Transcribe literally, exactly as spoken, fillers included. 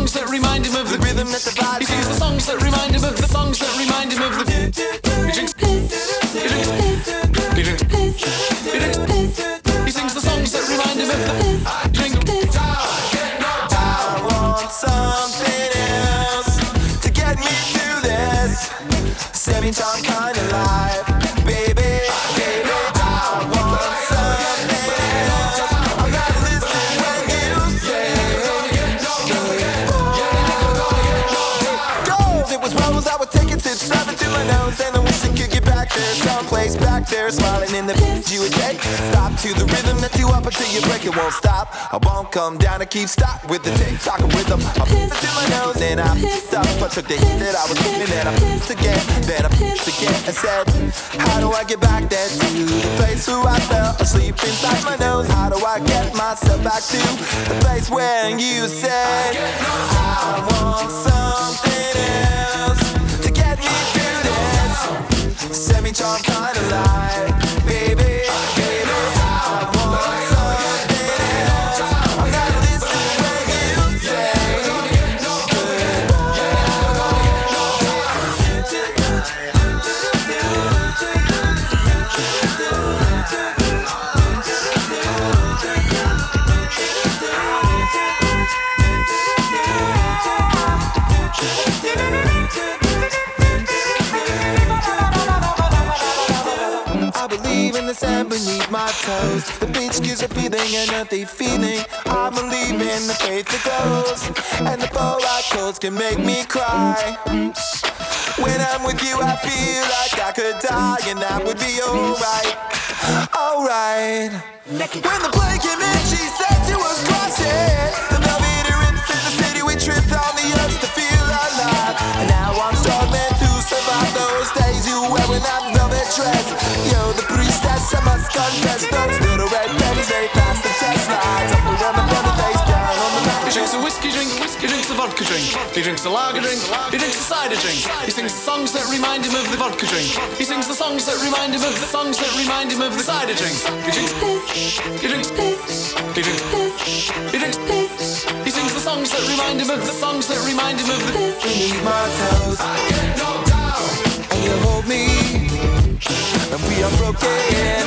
songs that remind him of the rhythm that divides. He sings the songs that remind him of the songs that remind him of the. He drinks. He drinks. He drinks. He drinks. He sings the songs that remind him of the. I drink. I want something else to get me through this semi-time kind of life, baby. Baby, I want something else. I'm not listening when you say go. It was rolls, I would take it to seven to my nose, and I wish I could get back there, someplace back there, smiling in the pits you would take. Stop to the rhythm that you up until you break, it won't stop. I won't come down and keep stop with the tick-tock rhythm. I pissed to my nose and I pissed up. I took the hit that I was feeling and I pissed again. Then I pissed again and said, how do I get back there to the place where I fell asleep inside my nose? How do I get myself back to the place where you said I want something else to get me through this semi-charm kind of life, baby. Sand beneath my toes. The beach gives a feeling, an earthy feeling. I believe in the faith that glows, and the bow-eyed codes can make me cry. When I'm with you, I feel like I could die, and that would be alright, alright. When the plane came in, she said she was crossing the velvet rips in the city. We tripped on the earth to feel alive, and now I'm struggling to survive those days. You wearing that velvet dress, yo, the priestess, I must confess. Those little red pennies, they pass the test lines. Up around the front, face down on the mat. He drinks a whiskey drink, he drinks a vodka drink. He drinks a lager drink, he drinks a cider drink. He sings the songs that remind him of the vodka drink. He sings the songs that remind him of the songs that remind him of the cider drink. He drinks He drinks He drinks He drinks He sings the songs that remind him of the songs that remind him of the. Beneath my toes, I get knocked down, and you hold me, and we are broken.